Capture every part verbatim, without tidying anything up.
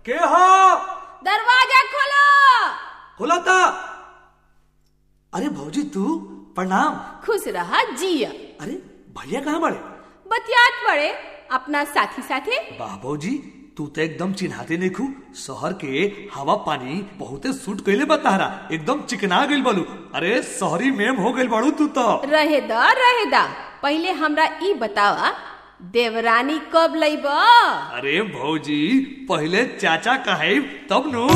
के हो? दरवाजा खोलो। खोला था। अरे भौजी तू प्रणाम। खुश रहा जिया। अरे भैया कहाँ बड़े? बतियात बड़े अपना साथी साथे। वाह भौजी तू तो एकदम चिन्हाते नहीं। शहर के हवा पानी बहुते सूट कैले बतारा, एकदम चिकना गइल बालू। अरे शहरी मेम हो गइल बाड़ू तू तो। रहे दा रहे दा, पहले हमरा ई बतावा देवरानी कब लईबा? अरे भौजी पहले चाचा कहे तब नु।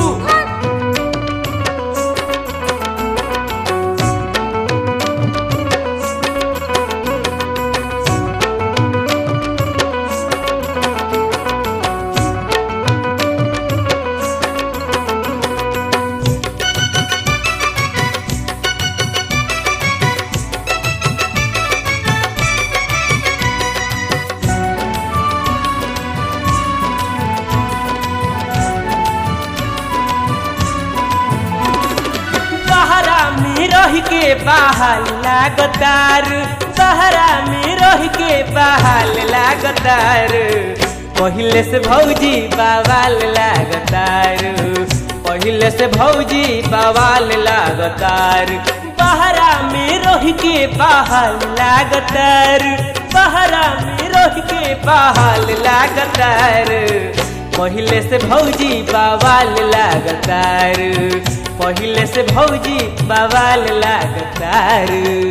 के बहाल लागतार, सहरा में रह के बहाल लागतार। पहले से भौजी बवाल लागतार, पहले से भौजी बवाल लागतार। बहरा में रह के बहाल लागतार, बहरा में रह के बहाल लागतार। पहले से भौजी बवाल लागतार, पहले से भौजी बवाल लागतार।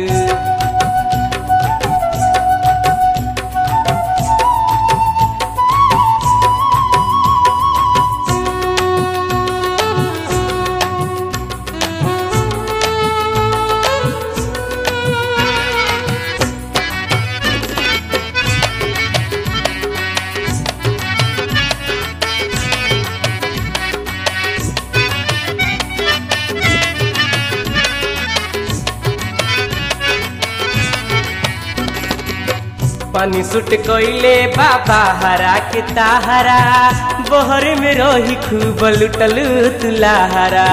पानी सुट कोइले बाबा हरा के ताहरा, बहर में रही खूब लुटल तुलाहरा।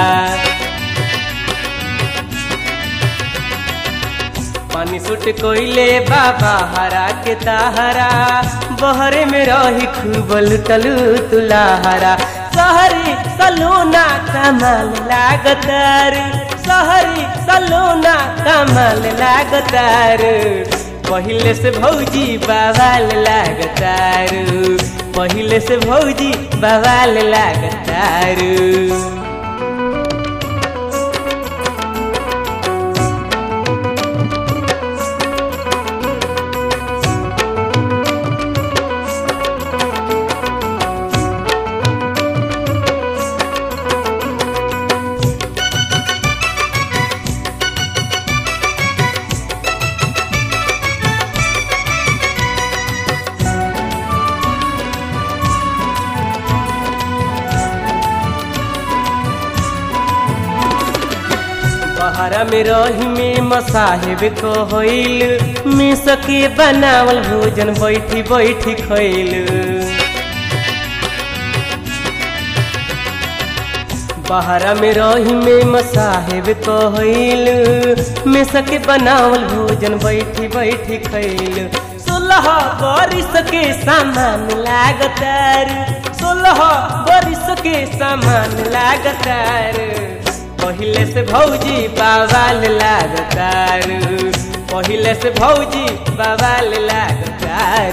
पानी सुट कोइले बाबा हरा के ताहरा, बहर में रही खूब लुटल तुलाहरा। सहरी सलोना कमाल लागतार, सहरी सलोना कमाल लागतार। पहले से भौजी बवाल लागतार, पहले से भौजी बवाल लागतार। बहरा में रही में मसाहेब को होइल, में सके बनावल भोजन बैठी बैठी खइल। बहरा में रही में मसाहेब को होइल, में सके बनावल भोजन बैठी बैठी खइल। सोलह बरिस के सामान लागतार, सोलह बरिस के सामान लागतार। पहले से भौजी बवाल लागतार, पहले से भौजी बवाल लागतार।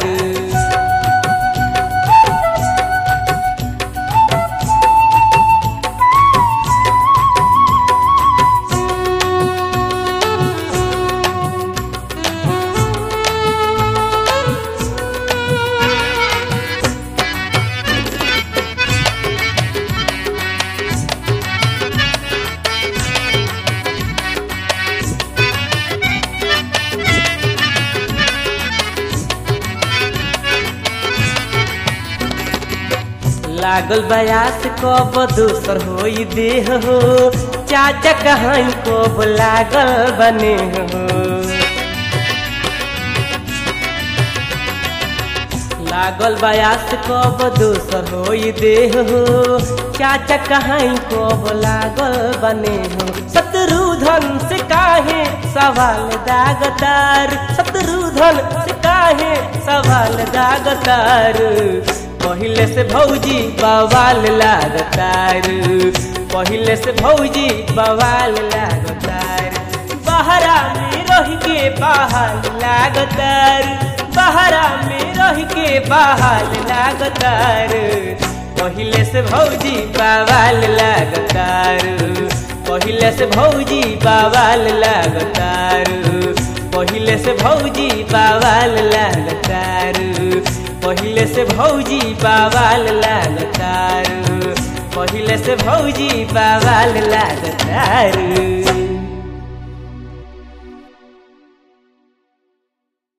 लागल बयास कब दूसर होई देह हो, चाचा कहाँ कब लागल बने हो। लागल बयास कब दूसर होई देह हो, चाचा कहाँ कब लागल बने हो। शत्रुधन से काहे सवाल दागतार, शत्रुधन से काहे सवाल दागतार। पहिले से भौजी बवाल लागतारू पहिले से भौजी बवाल लागतारू बहरा में रह के बहाल लागतारू बहरा में रह के बहाल लागतारू पहिले से भौजी बवाल लागतारू पहिले से भौजी बवाल लागतारू पहिले से भौजी बवाल लागतारू पहिले से भौजी बवाल लागतारू पहिले से भौजी बवाल लागतारू।